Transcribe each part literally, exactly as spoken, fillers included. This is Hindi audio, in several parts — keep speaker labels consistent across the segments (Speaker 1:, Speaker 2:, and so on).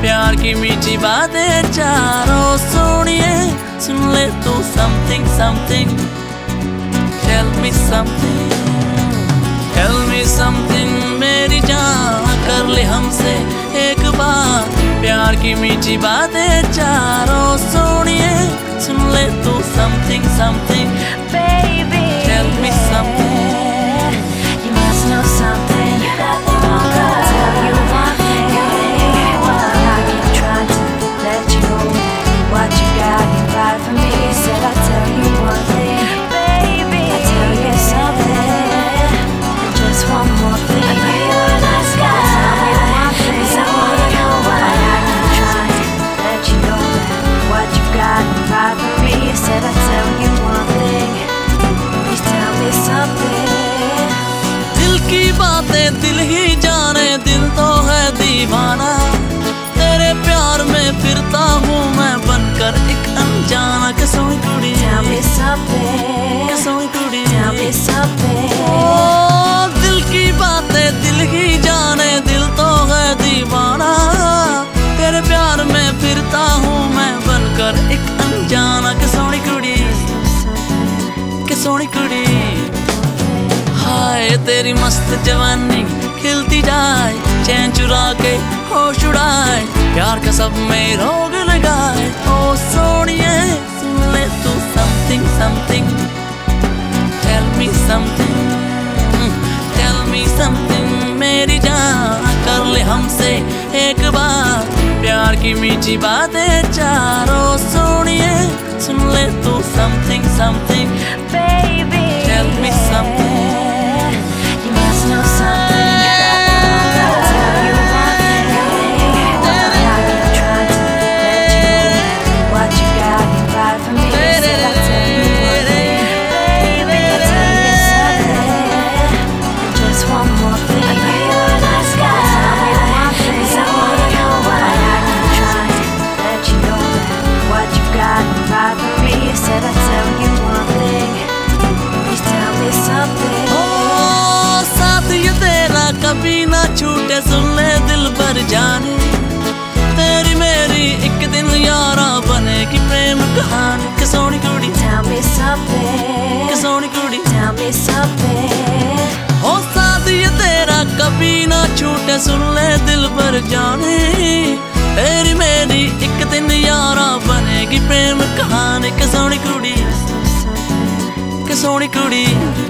Speaker 1: प्यार की मीठी बातें चारों सोनिए सुन ले तू something something tell me something tell me something मेरी जान कर ले हमसे एक बार प्यार की मीठी बातें चारों सोनिए सुन ले तू something something
Speaker 2: Baby,
Speaker 1: tell me something
Speaker 2: you must know something. You got the wrong girl. I'll tell you one thing. I keep trying to let you know what you got ain't right for me. Said I'll tell you one thing, baby. I'll tell you something. And just one more thing. I know you're a nice guy. Tell me one thing. 'Cause I wanna know why I keep trying to let you know that what you got ain't right for me. Said I'll tell you one thing. Please tell me something.
Speaker 1: दिल की बातें दिल ही जाने दिल तो है दीवाना तेरे प्यार में फिरता हूँ मैं बनकर एक अनजाना के सोई कुड़ी
Speaker 2: Tell me something.
Speaker 1: के सोई कुड़ी
Speaker 2: Tell me something.
Speaker 1: ओ दिल की बातें दिल ही जाने दिल तो है दीवाना तेरे प्यार में फिरता हूँ मैं बनकर एक अनजाना के सोई कुड़ी के सोई कुड़ी हाय तेरी मस्त जवानी खिलती जाए चैन चुरा के होश उड़ाए प्यार का सब में रोग लगाए ओ सोनिए सुन ले तू something something tell me something tell me something मेरी जान कर ले हमसे एक बार प्यार की मीठी बातें चारों सोनिए सुन ले तू something something
Speaker 2: Baby,
Speaker 1: tell me something
Speaker 2: you must know something. You got the wrong girl. I'll tell you one thing. I keep trying to let you know what you got ain't right for me. Said I'll tell you one thing, baby. I'll tell you something. And just one more thing. I know you're a nice guy. Tell me one thing. 'Cause I wanna know why I keep trying to let you know that what you got ain't right for me. Said I'll tell you one thing. Please tell me something.
Speaker 1: ओ साथ ये तेरा कभी ना छूटे सुन ले दिल भर जाने तेरी मेरी एक दिन यारा बनेगी प्रेम कहानी के सोनी कुड़ी
Speaker 2: Tell me something.
Speaker 1: के सोनी कुड़ी
Speaker 2: Tell me something.
Speaker 1: ओ साथ ये तेरा कभी ना छूटे सुन ले दिल भर जाने तेरी मेरी एक दिन यारा बनेगी प्रेम कहानी के सोनी कुड़ी के सोनी कुड़ी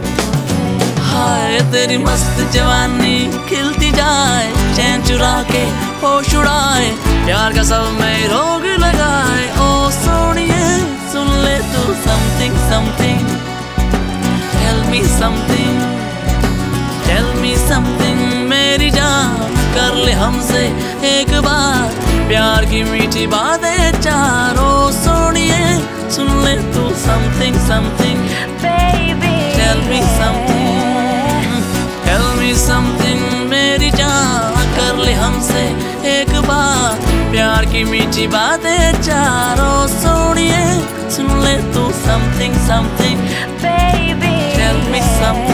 Speaker 1: हाय तेरी मस्त जवानी खिलती जाए चैन चुरा के होश उड़ाए प्यार का सब में रोग लगाए ओ सोनिए सुन ले तू something something tell me something tell me something मेरी जान कर ले हमसे एक बार प्यार की मीठी बातें चारों सोनिए सुन ले तू something something
Speaker 2: Baby,
Speaker 1: tell me something tell me something मेरी जान कर ले हमसे एक बार प्यार की मीठी बातें चारों सोनिए सुन ले तू something something
Speaker 2: baby.
Speaker 1: tell me something